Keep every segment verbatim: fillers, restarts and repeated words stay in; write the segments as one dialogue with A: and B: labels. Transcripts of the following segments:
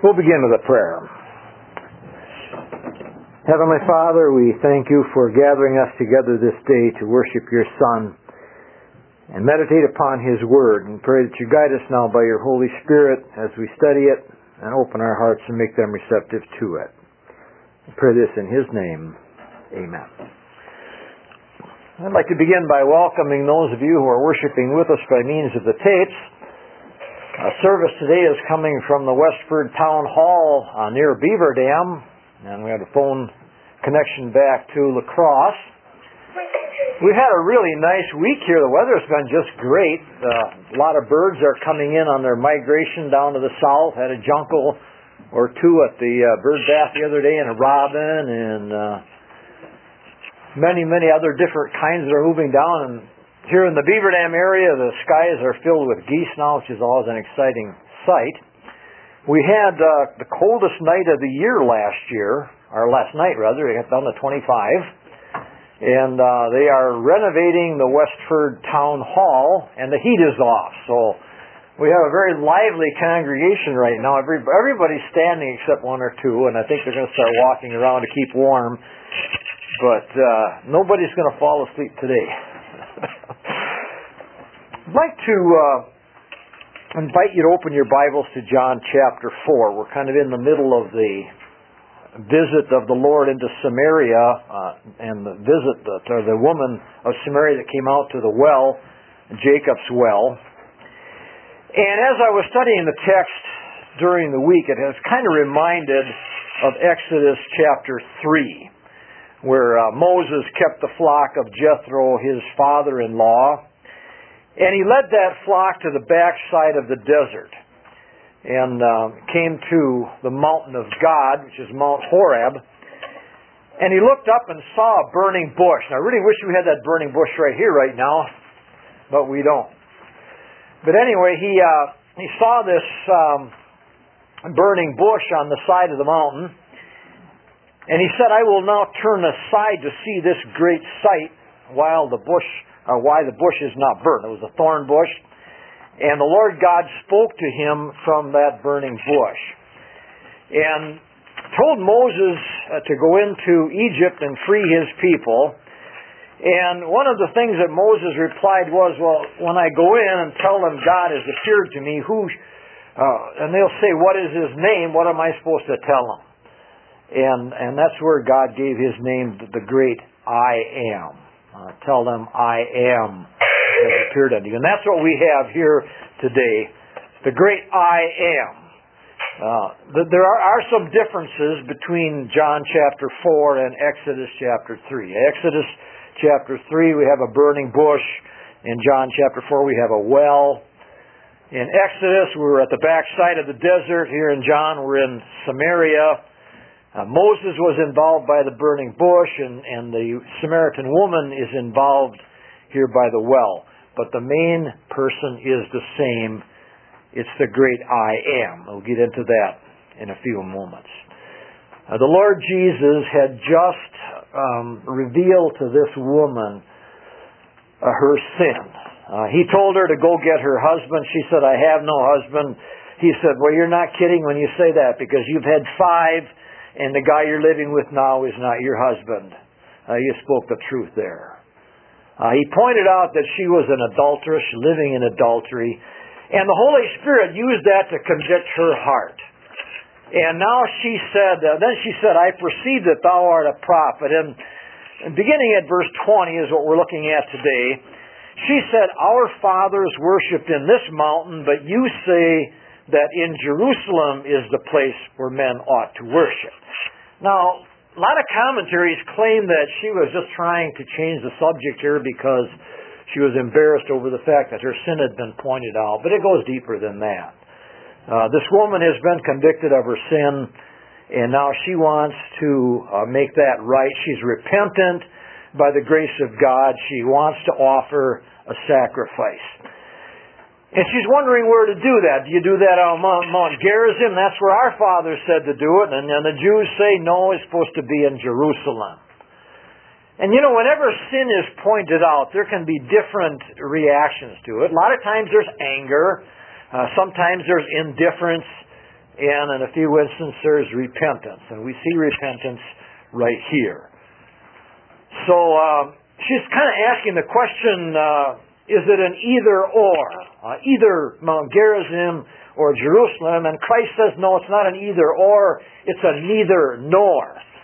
A: We'll begin with a prayer. Heavenly Father, we thank you for gathering us together this day to worship your Son and meditate upon his word, and pray that you guide us now by your Holy Spirit as we study it and open our hearts and make them receptive to it. I pray this in his name. Amen. I'd like to begin by welcoming those of you who are worshiping with us by means of the tapes. Our service today is coming from the Westford Town Hall uh, near Beaver Dam, and we have a phone connection back to La Crosse. We've had a really nice week here. The weather's been just great. Uh, a lot of birds are coming in on their migration down to the south. Had a jungle or two at the uh, bird bath the other day, and a robin, and uh, many, many other different kinds that are moving down. And here in the Beaver Dam area, the skies are filled with geese now, which is always an exciting sight. We had uh, the coldest night of the year last year, or last night rather. It got down to twenty-five. And uh, they are renovating the Westford Town Hall, and the heat is off. So we have a very lively congregation right now. Every, everybody's standing except one or two, and I think they're going to start walking around to keep warm. But uh, nobody's going to fall asleep today. I'd like to uh, invite you to open your Bibles to John chapter four. We're kind of in the middle of the visit of the Lord into Samaria, uh, and the visit that, or the woman of Samaria that came out to the well, Jacob's well. And as I was studying the text during the week, it has kind of reminded of Exodus chapter three, where uh, Moses kept the flock of Jethro, his father-in-law, and he led that flock to the backside of the desert and uh, came to the mountain of God, which is Mount Horeb, and he looked up and saw a burning bush. Now, I really wish we had that burning bush right here right now, but we don't. But anyway, he uh, he saw this um, burning bush on the side of the mountain, and he said, "I will now turn aside to see this great sight while the bush, or why the bush is not burnt." It was a thorn bush. And the Lord God spoke to him from that burning bush and told Moses uh, to go into Egypt and free his people. And one of the things that Moses replied was, "Well, when I go in and tell them God has appeared to me, who, uh, and they'll say, 'What is his name?' What am I supposed to tell them?" And and that's where God gave his name, the great I am. Uh, tell them I am has appeared unto you. And that's what we have here today, the great I am. Uh, there are, are some differences between John chapter four and Exodus chapter three. Exodus chapter three, we have a burning bush. In John chapter four, we have a well. In Exodus, we were at the backside of the desert. Here in John, we're in Samaria. Uh, Moses was involved by the burning bush, and, and the Samaritan woman is involved here by the well. But the main person is the same. It's the great I am. We'll get into that in a few moments. Uh, the Lord Jesus had just um, revealed to this woman uh, her sin. Uh, he told her to go get her husband. She said, "I have no husband." He said, "Well, you're not kidding when you say that, because you've had five, and the guy you're living with now is not your husband." Uh, you spoke the truth there. Uh, he pointed out that she was an adulteress, living in adultery, and the Holy Spirit used that to convict her heart. And now she said, uh, then she said, "I perceive that thou art a prophet." And, and beginning at verse twenty is what we're looking at today. She said, "Our fathers worshipped in this mountain, but you say that in Jerusalem is the place where men ought to worship." Now, a lot of commentaries claim that she was just trying to change the subject here because she was embarrassed over the fact that her sin had been pointed out. But it goes deeper than that. Uh, this woman has been convicted of her sin, and now she wants to uh, make that right. She's repentant by the grace of God. She wants to offer a sacrifice. And she's wondering where to do that. Do you do that on Mount, Mount Gerizim? That's where our fathers said to do it. And, and the Jews say, no, it's supposed to be in Jerusalem. And you know, whenever sin is pointed out, there can be different reactions to it. A lot of times there's anger. Uh, sometimes there's indifference. and in a few instances there's repentance. And we see repentance right here. So uh, she's kind of asking the question, uh, is it an either or? Uh, either Mount Gerizim or Jerusalem? And Christ says, no, it's not an either or, it's a neither nor.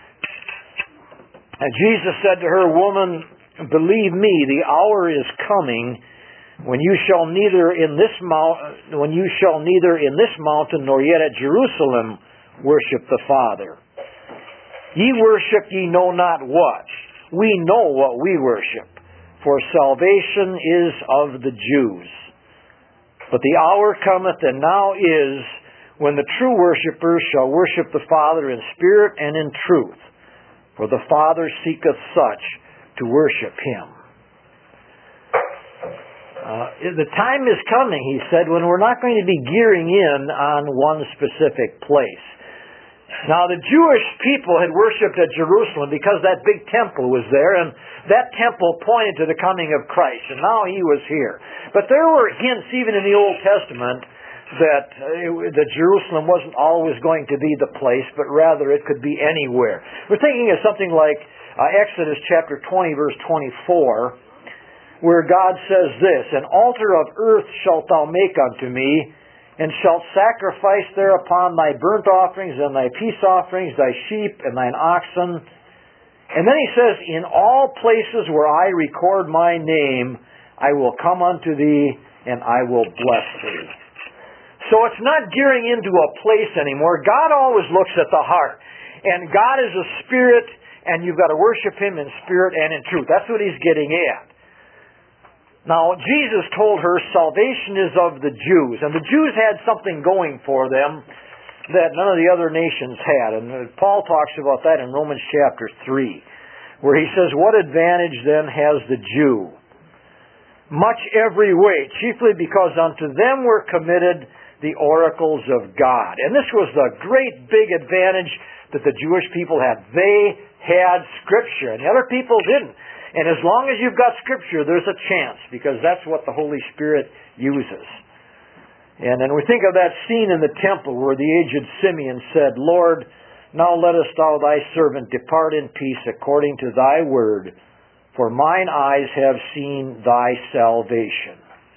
A: And Jesus said to her, woman, believe me, the hour is coming when you shall neither in this mount, when you shall neither in this mountain nor yet at Jerusalem worship the Father. Ye worship ye know not what. We know what we worship, for salvation is of the Jews. But the hour cometh, and now is, when the true worshippers shall worship the Father in spirit and in truth. For the Father seeketh such to worship Him. Uh, the time is coming, he said, when we're not going to be gearing in on one specific place. Now, the Jewish people had worshipped at Jerusalem because that big temple was there, and that temple pointed to the coming of Christ, and now He was here. But there were hints, even in the Old Testament, that, uh, that Jerusalem wasn't always going to be the place, but rather it could be anywhere. We're thinking of something like uh, Exodus chapter twenty, verse twenty-four, where God says this, An altar of earth shalt thou make unto me, and shalt sacrifice thereupon thy burnt offerings and thy peace offerings, thy sheep and thine oxen. And then he says, In all places where I record my name, I will come unto thee, and I will bless thee. So it's not gearing into a place anymore. God always looks at the heart. And God is a spirit, and you've got to worship Him in spirit and in truth. That's what He's getting at. Now, Jesus told her salvation is of the Jews. And the Jews had something going for them that none of the other nations had. And Paul talks about that in Romans chapter three, where he says, What advantage then has the Jew? Much every way, chiefly because unto them were committed the oracles of God. And this was the great big advantage that the Jewish people had. They had Scripture, and the other people didn't. And as long as you've got Scripture, there's a chance, because that's what the Holy Spirit uses. And then we think of that scene in the temple where the aged Simeon said, Lord, now lettest thou thy servant depart in peace according to thy word, for mine eyes have seen thy salvation.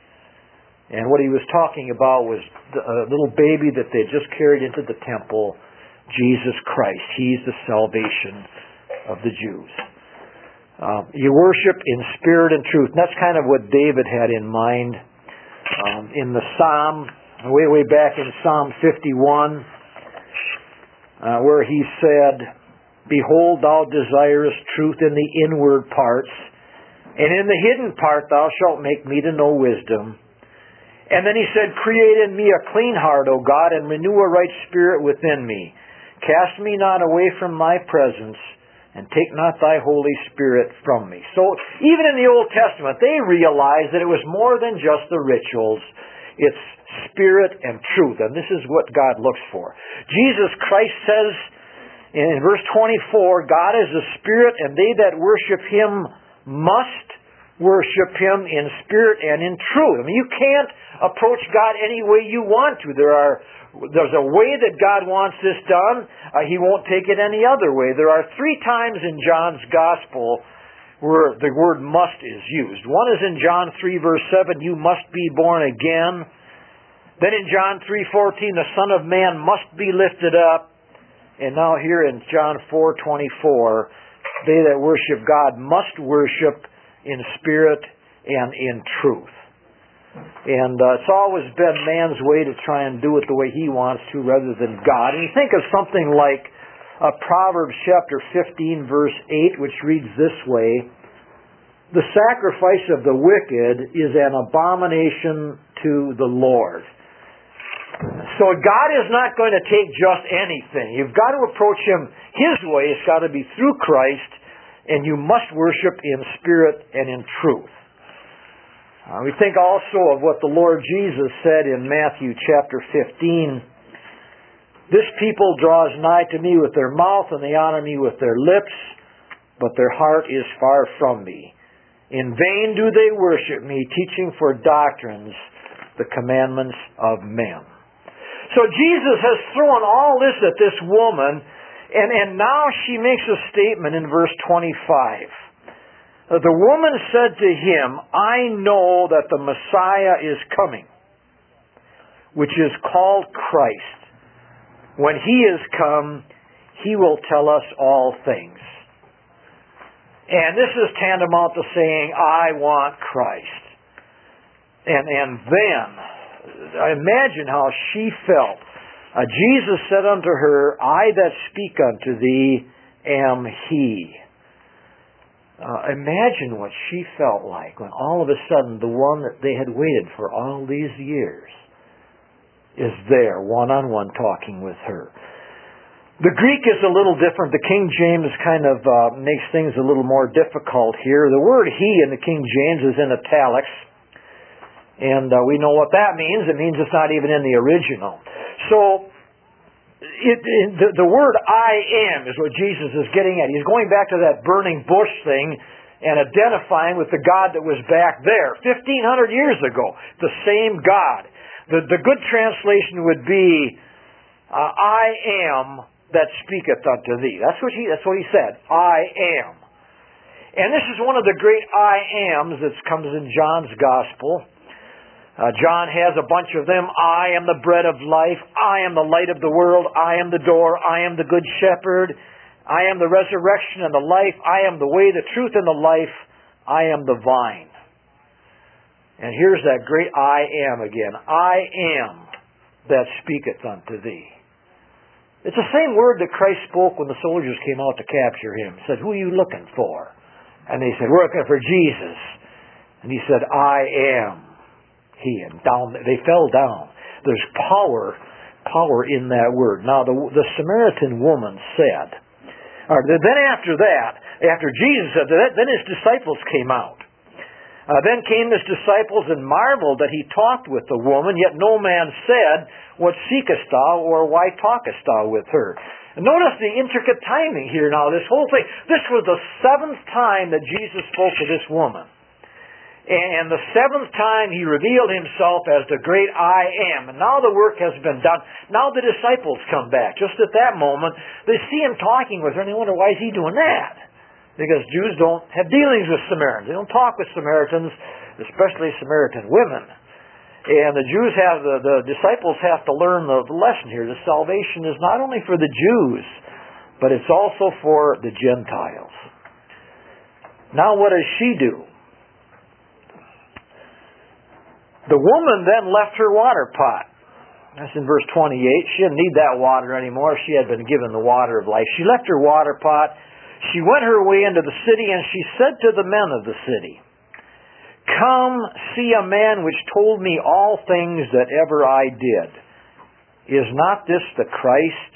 A: And what he was talking about was a little baby that they just carried into the temple, Jesus Christ. He's the salvation of the Jews. Uh, you worship in spirit and truth. And that's kind of what David had in mind um, in the Psalm, way, way back in Psalm fifty-one, uh, where he said, Behold, thou desirest truth in the inward parts, and in the hidden part thou shalt make me to know wisdom. And then he said, Create in me a clean heart, O God, and renew a right spirit within me. Cast me not away from thy presence, and take not thy Holy Spirit from me. So even in the Old Testament, they realized that it was more than just the rituals. It's spirit and truth, and this is what God looks for. Jesus Christ says in verse twenty-four, God is a spirit, and they that worship Him must worship Him in spirit and in truth. I mean, you can't approach God any way you want to. There are There's a way that God wants this done. Uh, he won't take it any other way. There are three times in John's Gospel where the word must is used. One is in John three, verse seven, you must be born again. Then in John three fourteen, the Son of Man must be lifted up. And now here in John four twenty-four, they that worship God must worship in spirit and in truth. And uh, it's always been man's way to try and do it the way he wants to rather than God. And you think of something like uh, Proverbs chapter fifteen, verse eight, which reads this way, The sacrifice of the wicked is an abomination to the Lord. So God is not going to take just anything. You've got to approach Him His way. It's got to be through Christ, and you must worship in spirit and in truth. Uh, we think also of what the Lord Jesus said in Matthew chapter fifteen. This people draws nigh to me with their mouth, and they honor me with their lips, but their heart is far from me. In vain do they worship me, teaching for doctrines the commandments of men. So Jesus has thrown all this at this woman, and, and now she makes a statement in verse twenty-five. The woman said to him, I know that the Messiah is coming, which is called Christ. When He is come, He will tell us all things. And this is tantamount to saying, I want Christ. And, and then, imagine how she felt. Uh, Jesus said unto her, I that speak unto thee am He. Uh, imagine what she felt like when all of a sudden the one that they had waited for all these years is there, one-on-one, talking with her. The Greek is a little different. The King James kind of uh, makes things a little more difficult here. The word He in the King James is in italics, and uh, we know what that means. It means it's not even in the original. So, It, it, the, the word I am is what Jesus is getting at. He's going back to that burning bush thing and identifying with the God that was back there fifteen hundred years ago. The same God. The, the good translation would be, uh, I am that speaketh unto thee. That's what he, that's what he said. I am. And this is one of the great I ams that comes in John's Gospel. Uh, John has a bunch of them. I am the bread of life. I am the light of the world. I am the door. I am the good shepherd. I am the resurrection and the life. I am the way, the truth, and the life. I am the vine. And here's that great I am again. I am that speaketh unto thee. It's the same word that Christ spoke when the soldiers came out to capture Him. He said, who are you looking for? And they said, we're looking for Jesus. And He said, I am He. And down, they fell down. There's power, power in that word. Now the, the Samaritan woman said, or then after that, after Jesus said that, then His disciples came out. Uh, then came His disciples and marveled that He talked with the woman, yet no man said, what seekest thou, or why talkest thou with her? And notice the intricate timing here now, this whole thing. This was the seventh time that Jesus spoke to this woman. And the seventh time He revealed Himself as the great I am. And now the work has been done. Now the disciples come back. Just at that moment, they see Him talking with her and they wonder, why is He doing that? Because Jews don't have dealings with Samaritans. They don't talk with Samaritans, especially Samaritan women. And the Jews have, the, the disciples have to learn the, the lesson here. The salvation is not only for the Jews, but it's also for the Gentiles. Now what does she do? The woman then left her water pot. That's in verse twenty-eight. She didn't need that water anymore. She had been given the water of life. She left her water pot. She went her way into the city, and she said to the men of the city, come see a man which told me all things that ever I did. Is not this the Christ?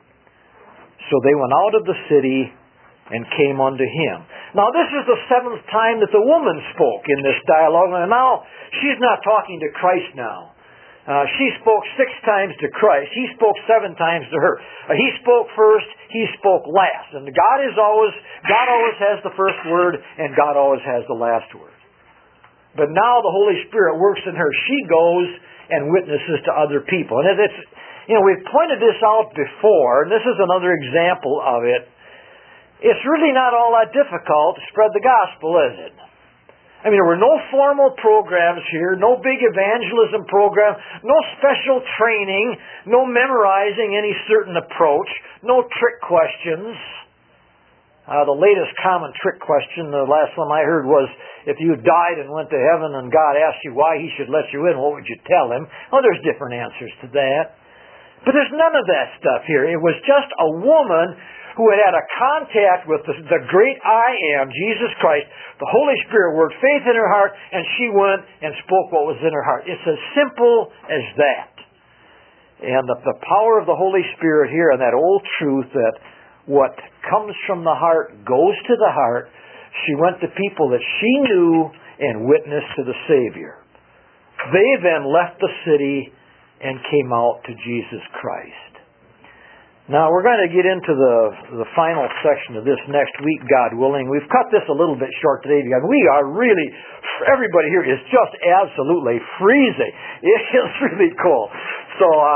A: So they went out of the city and came unto Him. Now this is the seventh time that the woman spoke in this dialogue. And now she's not talking to Christ now. Uh, she spoke six times to Christ. He spoke seven times to her. Uh, he spoke first. He spoke last. And God is always, God always has the first word, and God always has the last word. But now the Holy Spirit works in her. She goes and witnesses to other people. And it's, you know, we've pointed this out before, and this is another example of it. It's really not all that difficult to spread the gospel, is it? I mean, there were no formal programs here, no big evangelism program, no special training, no memorizing any certain approach, no trick questions. Uh, the latest common trick question, the last one I heard was, if you died and went to heaven and God asked you why He should let you in, what would you tell Him? Oh, there's different answers to that. But there's none of that stuff here. It was just a woman who had had a contact with the, the great I am, Jesus Christ. The Holy Spirit worked faith in her heart, and she went and spoke what was in her heart. It's as simple as that. And the, the power of the Holy Spirit here, and that old truth that what comes from the heart goes to the heart. She went to people that she knew and witnessed to the Savior. They then left the city and came out to Jesus Christ. Now, we're going to get into the, the final section of this next week, God willing. We've cut this a little bit short today because we are really, everybody here is just absolutely freezing. It is really cool. So, uh,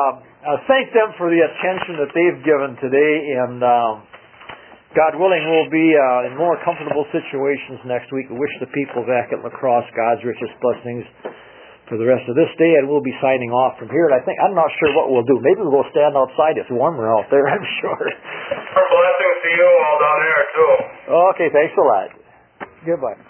A: uh, thank them for the attention that they've given today, and um, God willing, we'll be uh, in more comfortable situations next week. We wish the people back at La Crosse God's richest blessings for the rest of this day, and we'll be signing off from here. And I think I'm not sure what we'll do. Maybe we'll go stand outside. It's warmer out there, I'm sure.
B: Blessings to you all down there too.
A: Okay, thanks a lot. Goodbye.